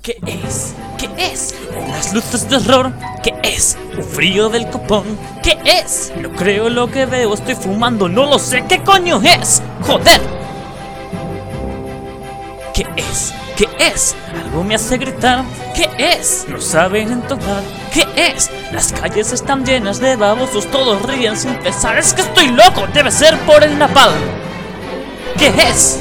¿Qué es? ¿Qué es? Unas luces de horror. ¿Qué es? Un frío del copón. ¿Qué es? No creo lo que veo, estoy fumando, no lo sé. ¿Qué coño es? ¡Joder! ¿Qué es? ¿Qué es? Algo me hace gritar. ¿Qué es? No saben entonar. ¿Qué es? Las calles están llenas de babosos, todos ríen sin cesar. Es que estoy loco, debe ser por el napalm. ¿Qué es?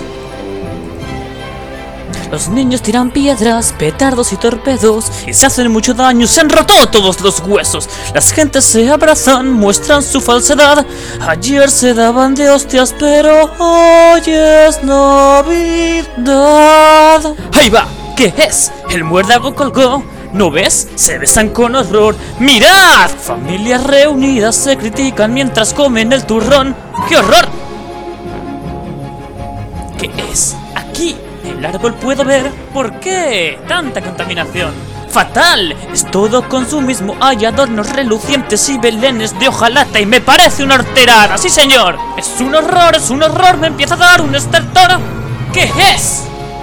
Los niños tiran piedras, petardos y torpedos y se hacen mucho daño, se han roto todos los huesos. Las gentes se abrazan, muestran su falsedad. Ayer se daban de hostias, pero hoy es Navidad. ¡Ahí va! ¿Qué es? El muérdago colgó. ¿No ves? Se besan con horror. ¡Mirad! Familias reunidas se critican mientras comen el turrón. ¡Qué horror! ¿Qué es? Aquí el árbol puedo ver. ¿Por qué tanta contaminación? ¡Fatal! Es todo consumismo. Hay adornos relucientes y belenes de hojalata y me parece una horterada. ¡Sí, señor! Es un horror. Me empieza a dar un estertor. ¿Qué es?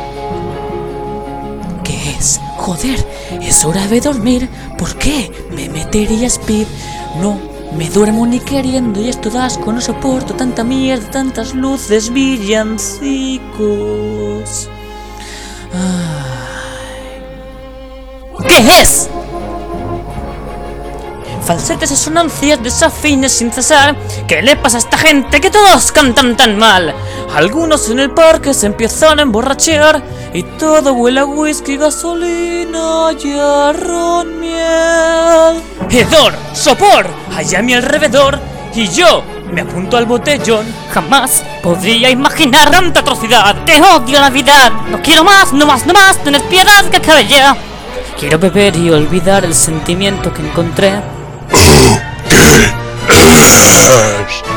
¿Qué es? Joder, es hora de dormir. ¿Por qué? Me metería speed. No me duermo ni queriendo y esto da asco. No soporto tanta mierda, tantas luces, villancicos. ¿Qué es? Falsetes, asonancias, desafines sin cesar. ¿Qué le pasa a esta gente que todos cantan tan mal? Algunos en el parque se empiezan a emborrachar y todo huele a whisky, gasolina y a ron miel. ¡Hedor! ¡Sopor! Allá a mi alrededor y yo me apunto al botellón. Jamás podría imaginar tanta atrocidad. ¡Que odio la Navidad! No quiero más, no más, tened piedad que acabe ya. Quiero beber y olvidar el sentimiento que encontré. ¿Qué es?